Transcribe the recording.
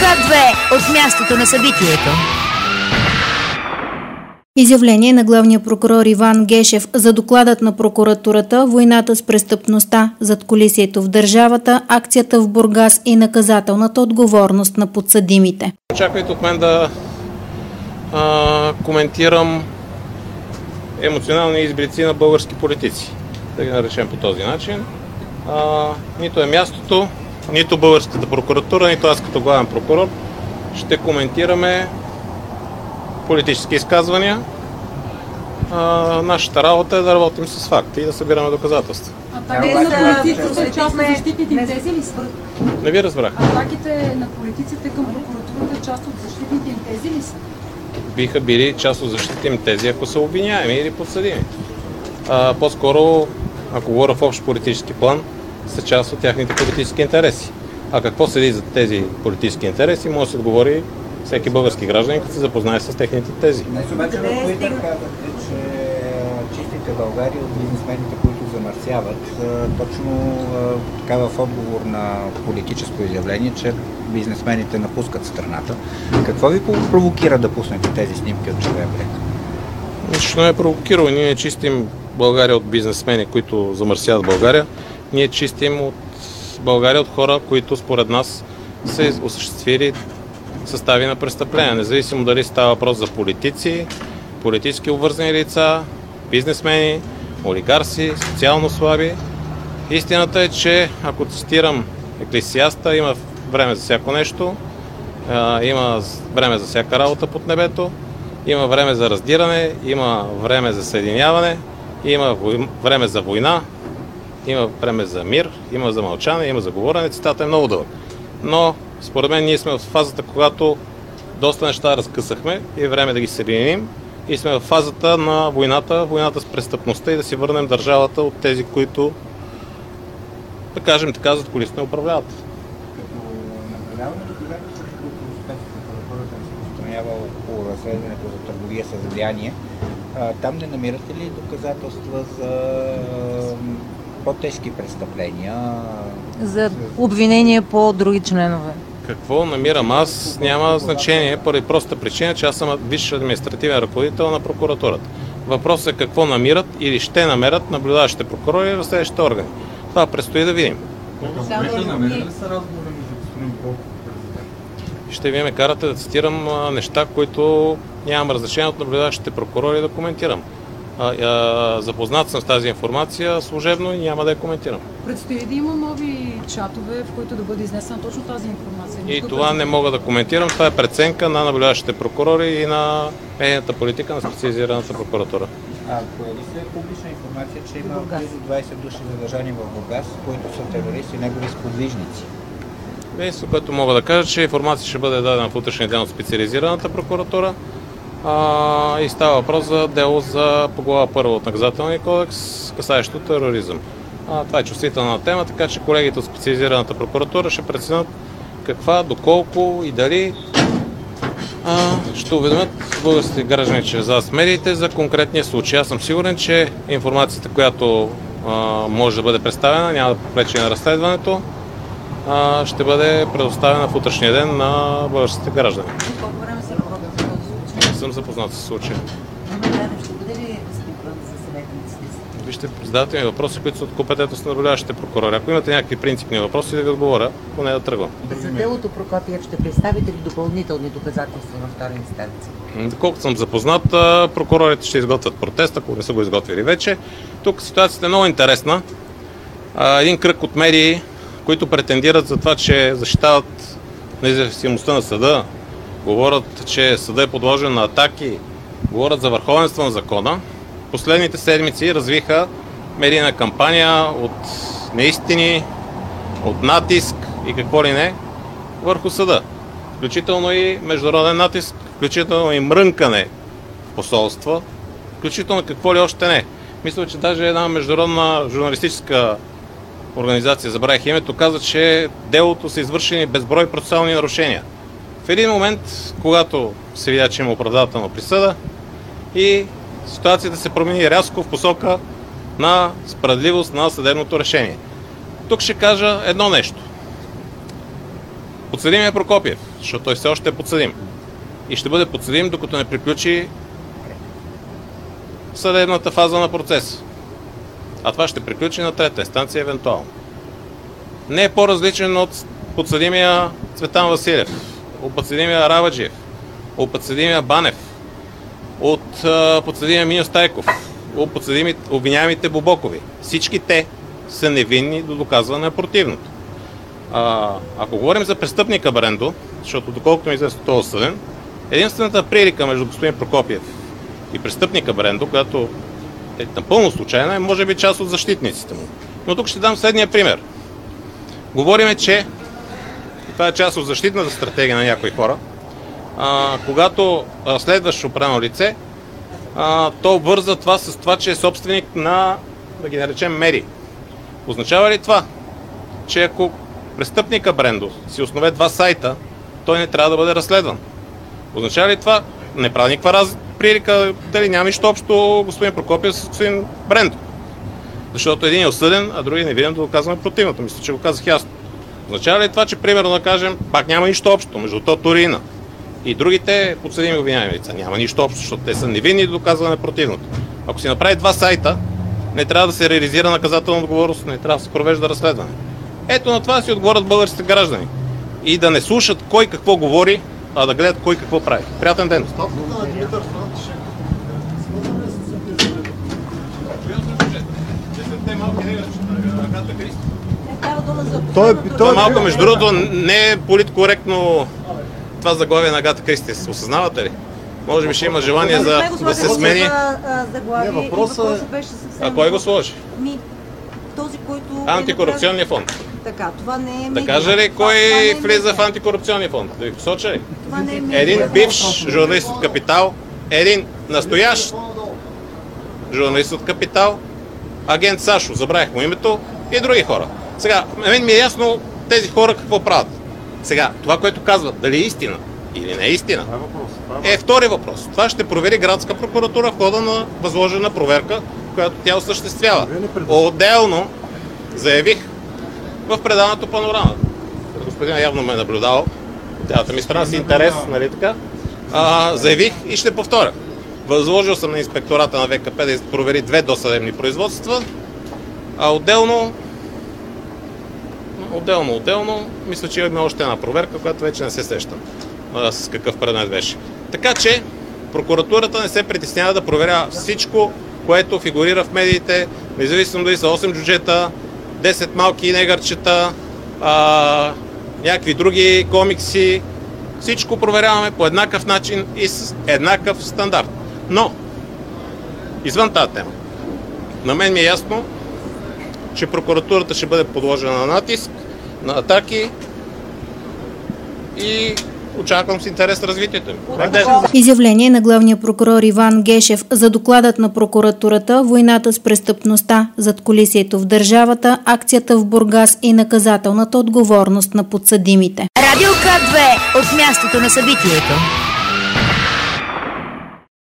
2 от мястото на събитието. Изявление на главния прокурор Иван Гешев за докладът на прокуратурата, войната с престъпността, задкулисието в държавата, акцията в Бургас и наказателната отговорност на подсъдимите. Очаквайте от мен да коментирам емоционални изблици на български политици, да ги наречем по този начин. Нито е мястото, нито българската прокуратура, нито аз като главен прокурор ще коментираме политически изказвания. Нашата работа е да работим с факти и да събираме доказателства. Атаките на политиците част от защитните тези ли са? Не ви разбрах. Атаките на политиците към прокуратурата част от защитните им тези ли са? Биха били част от защитните им тези, ако са обвиняеми или подсъдими. По-скоро, ако говоря в общ политически план, са част от тяхните политически интереси. А какво седи за тези политически интереси, може да се отговори всеки български гражданин, като се запознае с техните тези. Днес обаче в Twitter казахте, че чистите България от бизнесмените, които замърсяват. Точно така в отговор на политическо изявление, че бизнесмените напускат страната. Какво ви провокира да пуснете тези снимки от Червен бряг? Нищо не е провокирало. Ние не чистим България от бизнесмени, които замърсяват България. Ние чистим от България от хора, които според нас са осъществили състави на престъпления. Независимо дали става въпрос за политици, политически обвързани лица, бизнесмени, олигарси, социално слаби. Истината е, че ако цитирам Еклесиаста, има време за всяко нещо, има време за всяка работа под небето, има време за раздиране, има време за съединяване, има време за война, има време за мир, има за мълчане, има за говорене. Цитата е много дълъг. Но според мен ние сме в фазата, когато доста неща разкъсахме и е време да ги съединим и сме в фазата на войната с престъпността и да си върнем държавата от тези, които, да кажем така, задкулисно управляват. Като наблюдаваме доказателствата, които Спецната прокуратура се постановява около разследването за търговия с влияние, там не намирате ли доказателства за по-тежки престъпления? За обвинения по други членове. Какво намирам аз няма значение, поради проста причина, че аз съм висш административен ръководител на прокуратурата. Въпросът е какво намират или ще намерят наблюдаващите прокурори и разследващите органи. Това предстои да видим. Ще ви ме карате да цитирам неща, които нямам разрешение от наблюдаващите прокурори да коментирам. Запознат съм с тази информация служебно и няма да я коментирам. Предстои да има нови чатове, в които да бъде изнесена точно тази информация. И това не мога да коментирам. Това е преценка на наблюдаващите прокурори и на медийната политика на специализираната прокуратура. Появи се публична информация, че има близо 20 души задържани в Бургас, които са терористи и негови сподвижници. Единството, което мога да кажа, че информация ще бъде дадена в утрешния ден от специализираната прокуратура. И става въпрос за дело по глава 1 от наказателния кодекс, касаещо тероризъм. Това е чувствителна тема, така че колегите от специализираната прокуратура ще преценят каква, доколко и дали ще уведомят българските граждани чрез вас медиите за конкретния случай. Аз съм сигурен, че информацията, която може да бъде представена, няма да попречи на разследването, ще бъде предоставена в утрешния ден на българските граждани. Не съм запознат с случая. Вижте, задавате ми въпроси, които са от компетентност на наблюдаващите прокурори. Ако имате някакви принципни въпроси, да ви отговоря, поне да тръгвам. За делото Прокопиев ще представите ли допълнителни доказателства на втора инстанция? Доколкото съм запознат, прокурорите ще изготвят протест, ако не са го изготвили вече. Тук ситуацията е много интересна. Един кръг от медии, които претендират за това, че защитават независимостта на съда, говорят, че съда е подложен на атаки, говорят за върховенство на закона. Последните седмици развиха медийна кампания от неистини, от натиск и какво ли не върху съда. Включително и международен натиск, включително и мрънкане в посолства, включително какво ли още не. Мисля, че даже една международна журналистическа организация, забравих името, каза, че делото са извършени безброй процесуални нарушения. В един момент, когато се видя, че има оправдателна присъда и ситуацията се промени рязко в посока на справедливост на съдебното решение. Тук ще кажа едно нещо. Подсъдимия Прокопиев защото той все още е подсъдим. И ще бъде подсъдим, докато не приключи съдебната фаза на процеса. А това ще приключи на трета инстанция евентуално. Не е по-различен от подсъдимия Цветан Василев, от подсъдимия Арабаджиев, от подсъдимия Банев, от подсъдимия Миньо Стайков, от обвиняемите Бобокови. Всички те са невинни до доказване на противното. Ако говорим за престъпника Брендо, защото доколкото ми известно той е осъден, единствената прилика между господин Прокопиев и престъпника Брендо, която е напълно случайна, е може би част от защитниците му. Но тук ще дам следния пример. Говориме, че това е част от защитната стратегия на някои хора. Когато следваш определено лице, то обвърза това с това, че е собственик на, да ги наречем, медии. Означава ли това, че ако престъпника Брендо си основе 2 сайта, той не трябва да бъде разследван? Означава ли това, не прави никаква прилика, дали няма нищо общо господин Прокопиев с господин Брендо? Защото един е осъден, а другия не виден да доказваме противното. Мисля, че го казах ясно. Означава ли това, че примерно да кажем, пак няма нищо общо между Турина и другите подсъдими обвиняеми лица? Няма нищо общо, защото те са невинни да доказваме противното. Ако си направи 2 сайта, не трябва да се реализира наказателна отговорност, не трябва да се провежда разследване. Ето на това си отговорят българските граждани. И да не слушат кой какво говори, а да гледат кой какво прави. Приятен ден! Това малко, между другото, не е политкоректно това заглавие на Агата Кристи. Осъзнавате ли? Може би ще има желание да се смени. А кой го сложи? Този, който... Антикорупционния фонд. Така, това не е... Да кажа ли кой влиза в антикорупционния фонд? Да ви посоча ли? Един бивш журналист от Капитал, един настоящ журналист от Капитал, агент Сашо, забравих му името, и други хора. Сега, на мен ми е ясно тези хора какво правят. Сега, това, което казват, дали е истина или не е истина, е втори въпрос. Това ще провери Градска прокуратура в хода на възложена проверка, която тя осъществява. Отделно заявих в предаването Панорама. Господин явно ме е наблюдавал, цялата ми страна с интерес, нали така, заявих и ще повторя. Възложил съм на инспектората на ВКП да провери 2 досъдебни производства, а отделно, мисля, че има още една проверка, която вече не се сещам с какъв предмет беше. Така че прокуратурата не се притеснява да проверява всичко, което фигурира в медиите, независимо дали са 8 джуджета, 10 малки негърчета, някакви други комикси. Всичко проверяваме по еднакъв начин и с еднакъв стандарт. Но, извън тази тема, на мен ми е ясно, че прокуратурата ще бъде подложена на натиск, на атаки и очаквам с интерес развитието им. Изявление на главния прокурор Иван Гешев за докладът на прокуратурата, войната с престъпността, задкулисието в държавата, акцията в Бургас и наказателната отговорност на подсъдимите. Радио К2 от мястото на събитието.